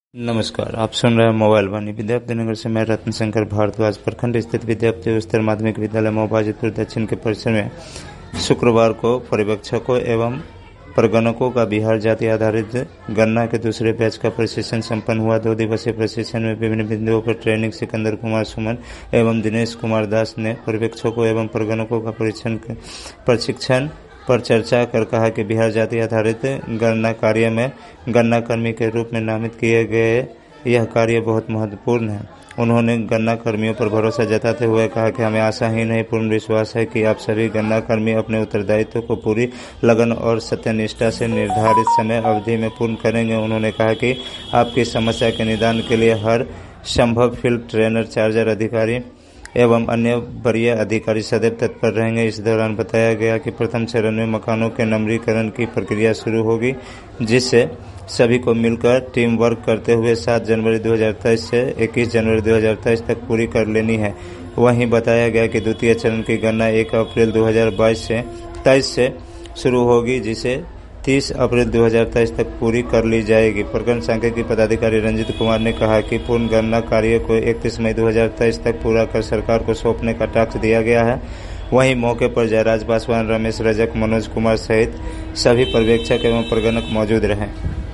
नमस्कार, आप सुन रहे हैं मोबाइल वाणी। विद्यापतिनगर से मैं रत्न शंकर भारद्वाज। प्रखंड स्थित विद्यापति उच्चतर माध्यमिक विद्यालय मोबाजितपुर दक्षिण के परिसर में शुक्रवार को पर्यवेक्षकों एवं प्रगणकों का बिहार जाति आधारित गणना के दूसरे बैच का प्रशिक्षण संपन्न हुआ। 2 दिवसीय प्रशिक्षण में विभिन्न बिंदुओं पर ट्रेनिंग सिकंदर कुमार सुमन एवं दिनेश कुमार दास ने पर्यवेक्षकों एवं प्रगणकों का प्रशिक्षण पर चर्चा कर कहा कि बिहार जाति आधारित गणना कार्य में गणना कर्मी के रूप में नामित किए गए यह कार्य बहुत महत्वपूर्ण है। उन्होंने गणना कर्मियों पर भरोसा जताते हुए कहा कि हमें आशा ही नहीं पूर्ण विश्वास है कि आप सभी गणना कर्मी अपने उत्तरदायित्व को पूरी लगन और सत्यनिष्ठा से निर्धारित समय अवधि में पूर्ण करेंगे। उन्होंने कहा कि आपकी समस्या के निदान के लिए हर संभव फील्ड ट्रेनर, चार्जर अधिकारी एवं अन्य वरीय अधिकारी सदैव तत्पर रहेंगे। इस दौरान बताया गया कि प्रथम चरण में मकानों के नंबरीकरण की प्रक्रिया शुरू होगी, जिससे सभी को मिलकर टीम वर्क करते हुए 7 जनवरी 2023 से 21 जनवरी 2023 तक पूरी कर लेनी है। वहीं बताया गया कि द्वितीय चरण की गणना 1 अप्रैल 2023 से शुरू होगी, जिसे 30 अप्रैल 2023 तक पूरी कर ली जाएगी। प्रखंड सांख्यिकी पदाधिकारी रंजित कुमार ने कहा कि पूर्ण गणना कार्य को 31 मई 2023 तक पूरा कर सरकार को सौंपने का टास्क दिया गया है। वहीं मौके पर जयराज पासवान, रमेश रजक, मनोज कुमार सहित सभी पर्यवेक्षक एवं प्रगणक मौजूद रहे।